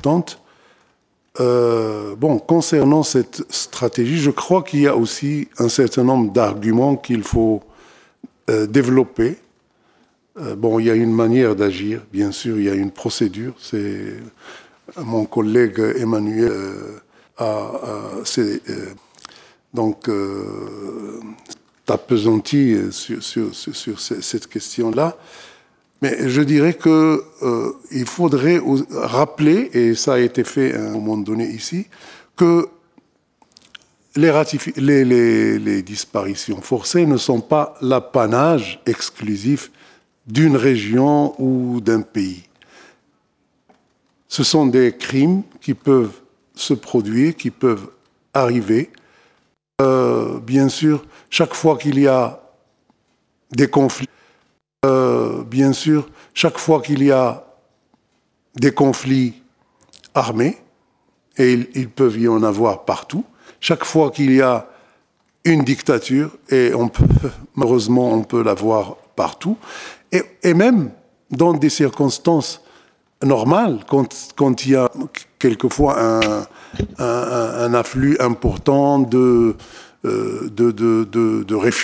importante. Bon, concernant cette stratégie, je crois qu'il y a aussi un certain nombre d'arguments qu'il faut développer. Bon, il y a une manière d'agir, bien sûr, il y a une procédure. C'est mon collègue Emmanuel s'est donc appesanti sur cette question-là. Mais je dirais qu'il faudrait rappeler, et ça a été fait à un moment donné ici, que les disparitions forcées ne sont pas l'apanage exclusif d'une région ou d'un pays. Ce sont des crimes qui peuvent se produire, qui peuvent arriver. Bien sûr, chaque fois qu'il y a des conflits, bien sûr, chaque fois qu'il y a des conflits armés, et ils peuvent y en avoir partout, chaque fois qu'il y a une dictature, et malheureusement on peut la voir partout, et même dans des circonstances normales, quand il y a quelquefois un afflux important de réfugiés,